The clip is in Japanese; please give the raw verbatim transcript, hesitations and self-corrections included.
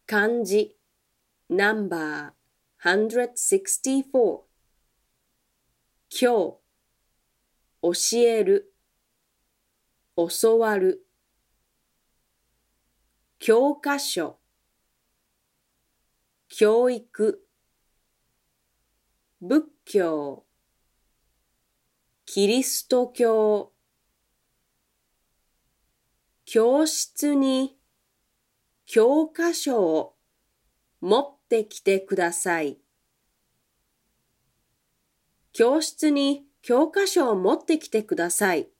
漢字 ナンバーひゃくろくじゅうよん今日教える教わる教科書教育仏教キリスト教教室に教科書を持ってきてください。教室に教科書を持ってきてください。